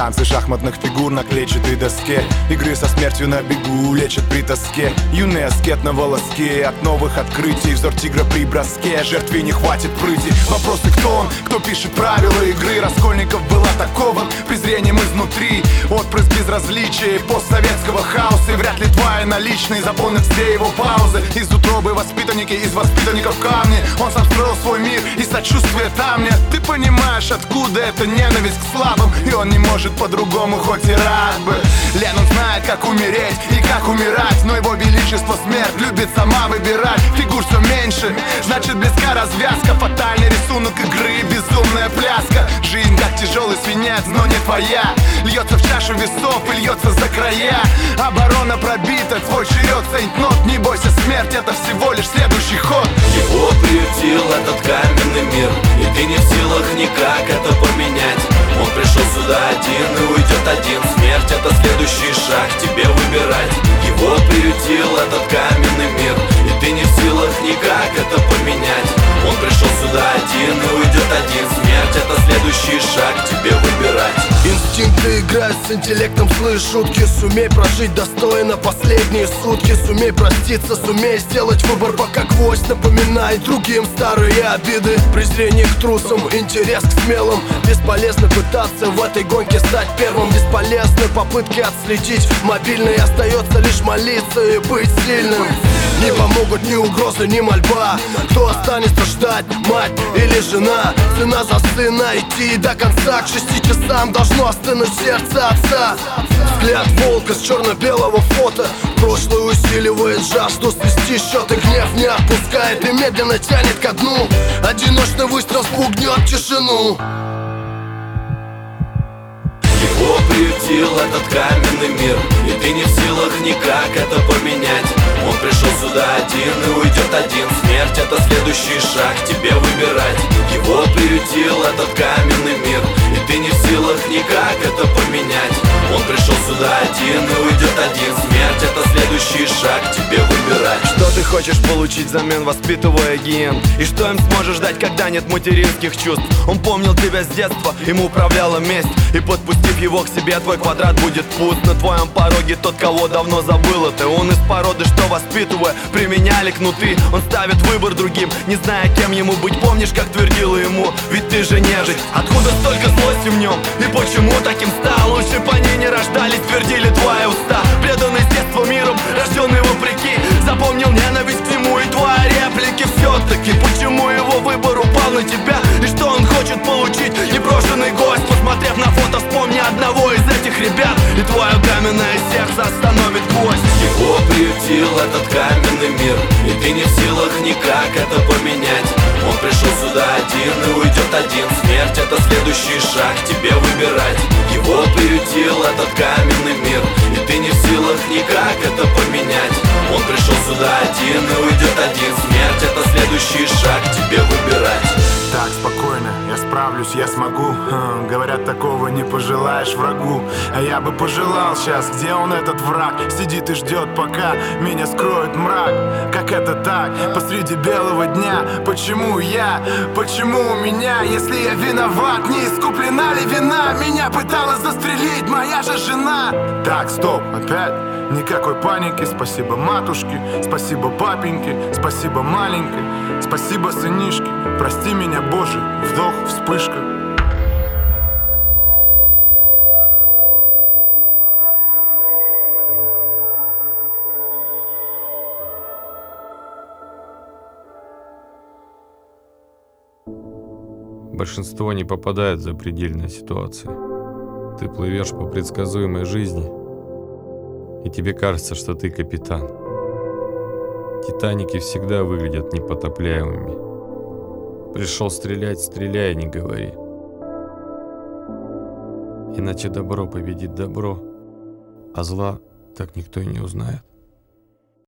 Танцы шахматных фигур на клетчатой доске, игры со смертью на бегу лечат при тоске. Юный аскет на волоске от новых открытий, взор тигра при броске, жертве не хватит прыти. Вопросы: кто он, кто пишет правила игры? Раскольников был атакован презрением изнутри, отпрыск безразличия постсоветского хаоса. И вряд ли твои наличные заполнят все его паузы. Из утробы воспитанники, из воспитанников камни. Он сам строил свой мир, и сочувствие там нет. Ты понимаешь, откуда эта ненависть к слабым, и он не может по-другому, хоть и рад бы. Ленин знает, как умереть и как умирать, но его величество смерть любит сама выбирать. Фигур все меньше, значит близка развязка. Фатальный рисунок игры, безумная пляска. Жизнь как тяжелый свинец, но не твоя. Льется в чашу весов и льется за края. Оборона пробита, твой черед, Сейнт-Нот. Не бойся, смерть, это всего лишь следующий ход. Его приютил этот каменный мир, и ты не в силах никак это поменять. Он пришел сюда один и уйдет один. Смерть — это следующий шаг, тебе выбирать. Его приютил этот каменный мир, и ты не в силах никак это поменять. Он пришел сюда один и уйдет один. Смерть — это следующий шаг, тебе выбирать. Инстинкты играют с интеллектом, слышь шутки. Сумей прожить достойно последние сутки. Сумей проститься, сумей сделать выбор, пока гвоздь напоминает другим старые обиды. Презрение к трусам, интерес к смелым. Бесполезно пытаться в этой гонке стать первым. Бесполезны попытки отследить мобильный. Остается лишь молиться и быть сильным. Не помогут ни угрозы, ни мольба. Кто останется ждать, мать или жена? Цена за сына, идти до конца. К 6 часам должно остынуть сердце отца. Взгляд волка с черно-белого фото. Прошлое усиливает жажду свести счеты. Гнев не отпускает и медленно тянет ко дну. Одиночный выстрел спугнет тишину. Его приютил этот каменный мир, и ты не в силах никак это поменять. Он пришел сюда один и уйдет один. Смерть — это следующий шаг, тебе выбирать. Его приютил этот каменный мир, и ты не в силах никак это поменять. Он пришел сюда один и уйдет один. Смерть — это следующий шаг, тебе выбирать. Что ты хочешь получить взамен, воспитывая ген? И что им сможешь дать, когда нет материнских чувств? Он помнил тебя с детства, ему управляла месть. И подпустив его к себе, твой квадрат будет пуст. На твоем пороге тот, кого давно забыл это. Он из породы, что воспитывая, применяли кнуты. Он ставит выбор другим, не зная, кем ему быть. Помнишь, как твердила ему: ведь ты же нежить. Откуда столько злости в нем? И почему таким стал? Лучше по ней не рождались, твердили твои уста. Преданный с детства миром, рожденный вопреки, запомнил ненависть к нему и твои реплики. Все-таки почему его выбор упал на тебя? И что он хочет получить? Непрошенный гость. Посмотрев на фото, вспомни одного из этих ребят, и твое каменное сердце остановит гвоздь. Его приютил этот каменный мир, и ты не в силах никак это поменять. Он пришел сюда один и уйдет один. Смерть — это следующий шаг, тебе выбирать. Его приютил этот каменный мир, и ты не в силах никак это поменять. Он пришел сюда один и уйдет один. Смерть — это следующий шаг, тебе выбирать. Так, спокойно, я справлюсь, я смогу. Говорят, такого не пожелаешь врагу. А я бы пожелал сейчас, где он, этот враг? Сидит и ждет, пока меня скроет мрак. Как это так, посреди белого дня? Почему я, почему у меня? Если я виноват, не искуплена ли вина? Меня пыталась застрелить моя же жена. Так, стоп, опять? Никакой паники. Спасибо матушке, спасибо папеньке, спасибо маленькой, спасибо сынишке. Прости меня, Боже, вдох, вспышка. Большинство не попадает в запредельные ситуации. Ты плывешь по предсказуемой жизни, и тебе кажется, что ты капитан. Титаники всегда выглядят непотопляемыми. Пришел стрелять, стреляй, не говори. Иначе добро победит добро, а зла так никто и не узнает.